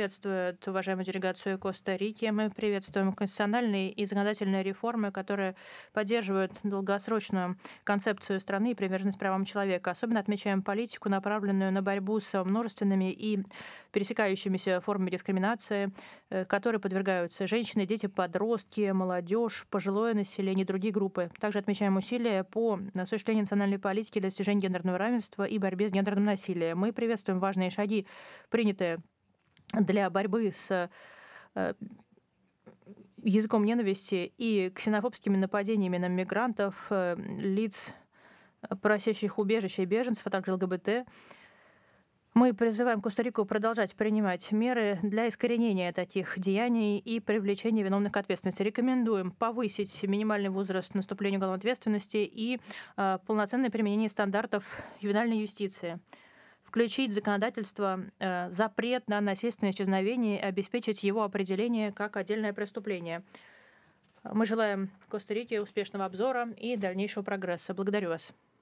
приветствует уважаемую делегацию Коста-Рики. Мы приветствуем конституциональные и законодательные реформы, которые поддерживают долгосрочную концепцию страны и приверженность правам человека. Особенно отмечаем политику, направленную на борьбу с множественными и пересекающимися формами дискриминации, которые подвергаются женщины, дети, подростки, молодежь, пожилое население и другие группы. Также отмечаем усилия по осуществлению национальной политики для достижения гендерного равенства и борьбе с гендерным насилием. Мы приветствуем важные шаги, принятые для борьбы с э, языком ненависти и ксенофобскими нападениями на мигрантов, лиц, просящих убежища и беженцев, а также ЛГБТ. Мы призываем Коста-Рику продолжать принимать меры для искоренения таких деяний и привлечения виновных к ответственности. Рекомендуем повысить минимальный возраст наступления уголовной ответственности и полноценное применение стандартов ювенальной юстиции. Включить в законодательство запрет на насильственное исчезновение и обеспечить его определение как отдельное преступление. Мы желаем Коста-Рике успешного обзора и дальнейшего прогресса. Благодарю вас.